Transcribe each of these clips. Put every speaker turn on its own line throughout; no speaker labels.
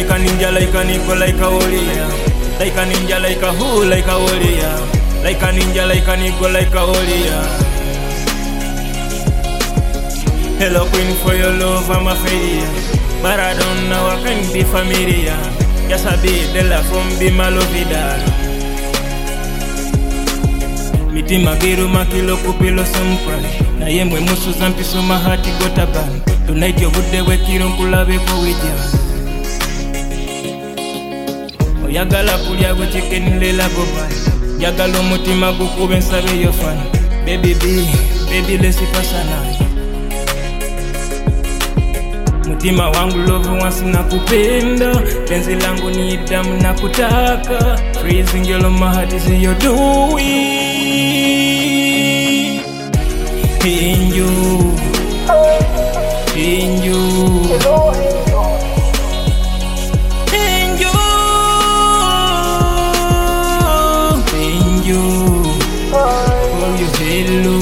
like a ninja, like a Nico, like a warrior. Like a ninja, like a who, like a warrior. Like a ninja, like a Nico, like a warrior. Hello queen, for your love I'm a failure, but I don't know I can be familiar. Just a bit de la from be malovidal. Mitima giru makilo kupilo sampral. Na yemwe musu zampiso mahati gotaban. Tonight your good day wekiro nkulabe kuwijja. Oyagala kulya gwe chicken lela gobai. Yagala omutima gukube nsabe yo fan. Baby B, baby lesi pasana. Mutima wangu love wansi nakupenda. Penzi langu ni damu nakutaka. Freezing your my heart is in your doing. In you, in you, in you, in you. Oh, you hello.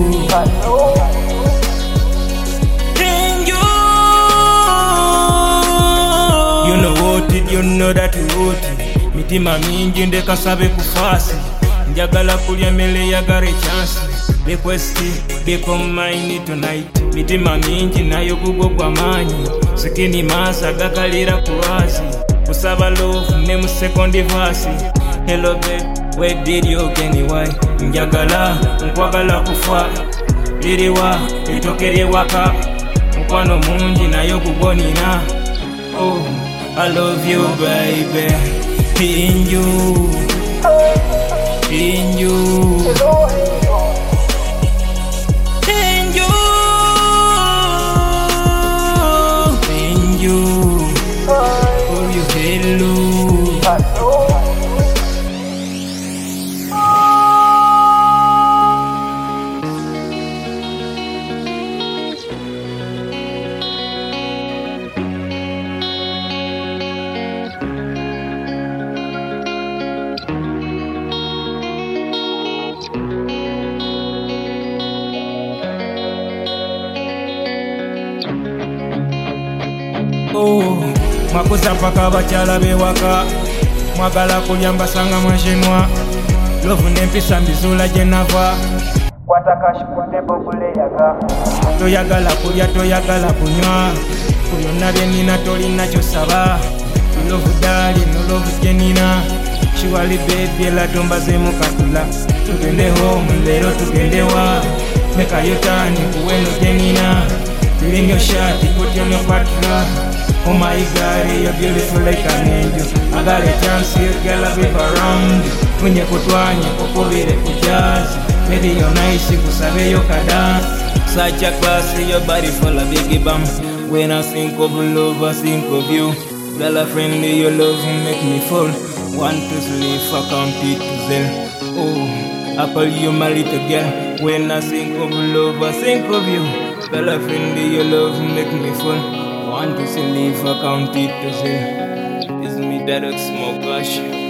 You know that you want it. Mitima mingi ndeka sabe kufasi. Njagala kulya mele ya gare chance. Request beko mine tonight. Mitima mingi nayo gugo kwa manyi. Sikini masa gakalira kuwazi. Kusaba love name second verse. Hello babe, where did you get why? Njagala nkwagala kufa. Liriwa itokere waka. Mkwano mungi nayo gugonina. Oh, I love you, baby. In you, in you, in you, in you. Oh, you hello. Oh, mwakosa paka bachala bewaka. Mwagala kulyamba sanga mwajenwa. Love nempisa mbizula jenava. Kwatakashi kutebo kule yaga. Toyagala kulya toyagala kunywa. Kulyonna byenina tolina kyosaba. Love dali no love jenina. Shiwali baby la tombaze mukatula. Tugende home lero tugende wa. Meka yotani kuweno jenina. Feeling your shot, put you on your partner. Oh my God, you're beautiful like an angel. I got a chance here, girl, I'll be around. When you put one, you put it jazz. Maybe you're nice, you could save your dance. Such a classy, your body full of biggie bum. When I think of love, I think of you. Girl, a friendly, your love make me fall. Want to sleep, I count it to zell. Oh, I call you my little girl. When I think of love, I think of you. Girl, a friendly, your love make me fall. Want to see leave, I count it to say. It's me that smoke gosh.